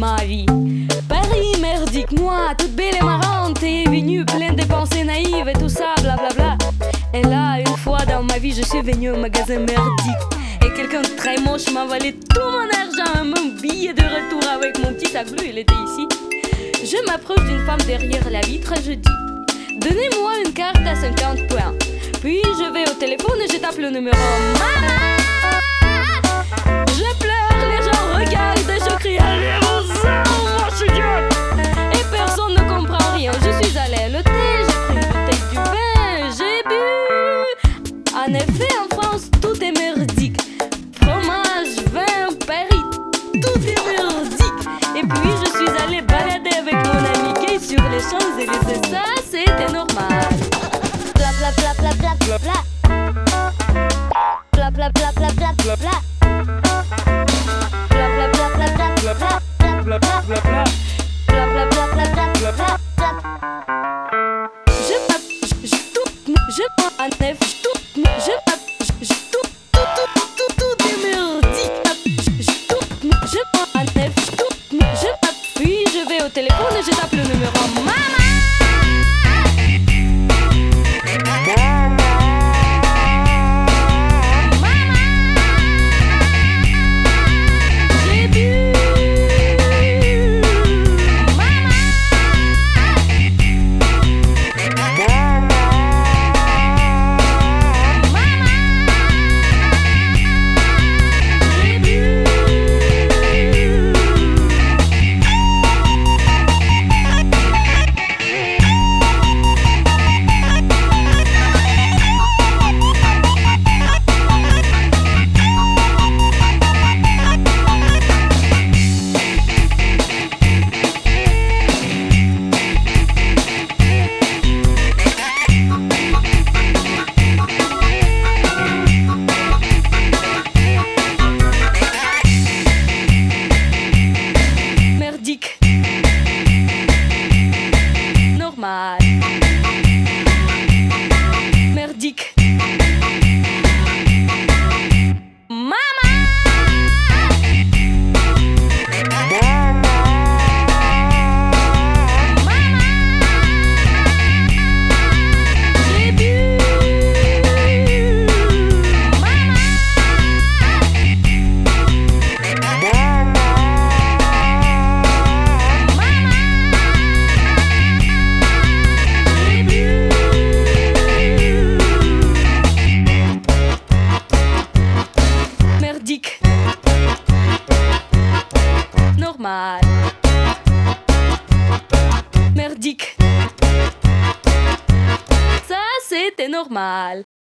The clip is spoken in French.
ma vie. Paris merdique, moi, toute belle et marrante, t'es venue pleine de pensées naïves et tout ça, blablabla. Et là, une fois dans ma vie, je suis venue au magasin merdique. Et quelqu'un de très moche m'a volé tout mon argent, mon billet de retour avec mon petit sac bleu, il était ici. Je m'approche d'une femme derrière la vitre, je dis: donnez-moi une carte à 50 points. Puis je vais au téléphone et je tape le numéro. Maman! Je pleure, les gens regardent et je crie: allez, moi je suis idiote! Et personne ne comprend rien. Je suis allée à l'hôtel, j'ai pris une bouteille du vin, j'ai bu. En effet, en France, tout est merdique. Fromage, vin, Paris, tout est merdique. Et puis je suis allée balader avec mon ami gay sur les Champs-Élysées. Ça, c'était normal. Bla bla bla bla bla bla bla. Bla bla bla bla bla bla bla. Bla bla bla bla bla bla bla. Bla bla bla bla. Bla bla bla bla bla bla bla. Je prends un neuf, tout est merdique. Je prends un neuf, puis je vais au téléphone et je tape le numéro. Maman! Normal. Merdique. Maman! J'ai bu. Merdique. Normal. Merdique. Ça, c'était normal.